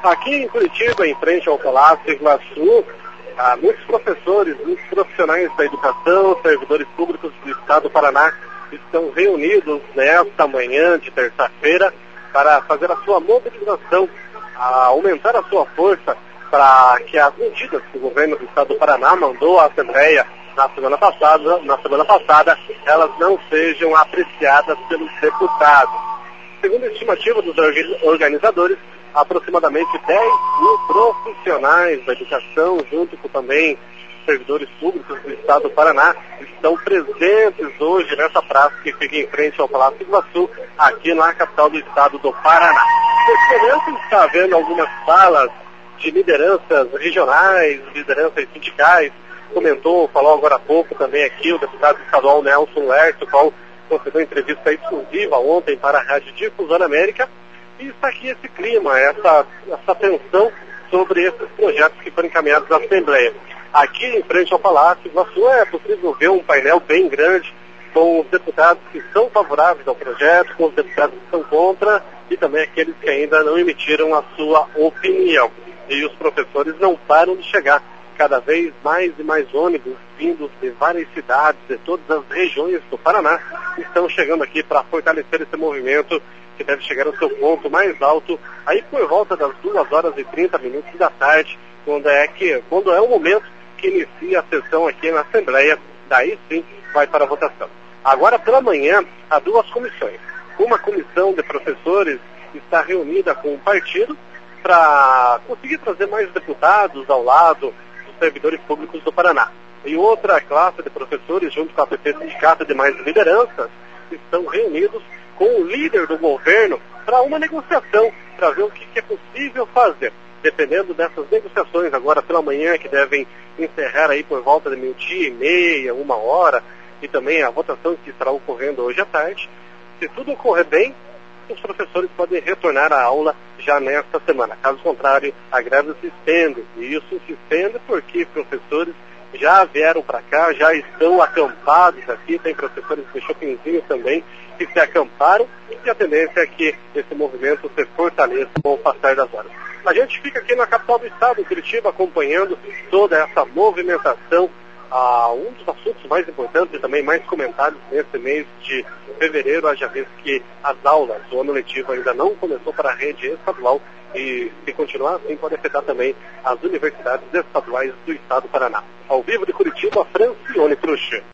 Aqui em Curitiba, em frente ao Palácio Iguaçu, muitos professores, muitos profissionais da educação, servidores públicos do Estado do Paraná estão reunidos nesta manhã de terça-feira para fazer a sua mobilização, aumentar a sua força para que as medidas que o governo do Estado do Paraná mandou à Assembleia na semana passada, elas não sejam apreciadas pelos deputados. Segundo a estimativa dos organizadores, aproximadamente 10 mil profissionais da educação, junto com também servidores públicos do Estado do Paraná, estão presentes hoje nessa praça que fica em frente ao Palácio Iguaçu, aqui na capital do Estado do Paraná. Nesse momento está havendo algumas falas de lideranças regionais, lideranças sindicais. Falou agora há pouco também aqui o deputado estadual Nelson Lerto, qual concedeu entrevista exclusiva ontem para a Rádio Difusora América. E está aqui esse clima, essa tensão sobre esses projetos que foram encaminhados à Assembleia. Aqui em frente ao Palácio Iguaçu é possível ver um painel bem grande com os deputados que são favoráveis ao projeto, com os deputados que são contra e também aqueles que ainda não emitiram a sua opinião. E os professores não param de chegar. Cada vez mais e mais ônibus vindos de várias cidades, de todas as regiões do Paraná, estão chegando aqui para fortalecer esse movimento que deve chegar ao seu ponto mais alto, aí por volta das 2h30 da tarde, quando é o momento que inicia a sessão aqui na Assembleia, daí sim vai para a votação. Agora pela manhã, há duas comissões. Uma comissão de professores está reunida com o partido para conseguir trazer mais deputados ao lado dos servidores públicos do Paraná. E outra classe de professores, junto com a APP Sindicato e demais lideranças, estão reunidos com o líder do governo para uma negociação, para ver o que é possível fazer. Dependendo dessas negociações agora pela manhã, que devem encerrar aí por volta de 12h30, 1h, e também a votação que estará ocorrendo hoje à tarde, se tudo ocorrer bem, os professores podem retornar à aula já nesta semana. Caso contrário, a greve se estende. E isso se estende porque professores já vieram para cá, já estão acampados aqui, tem professores de Chopinzinho também que se acamparam, e a tendência é que esse movimento se fortaleça com o passar das horas. A gente fica aqui na capital do estado, em Curitiba, acompanhando toda essa movimentação, um dos assuntos mais importantes e também mais comentados nesse mês de fevereiro, haja vez que as aulas, o ano letivo ainda não começou para a rede estadual, e se continuar assim pode afetar também as universidades estaduais do estado do Paraná. Ao vivo de Curitiba, Francione Truxa.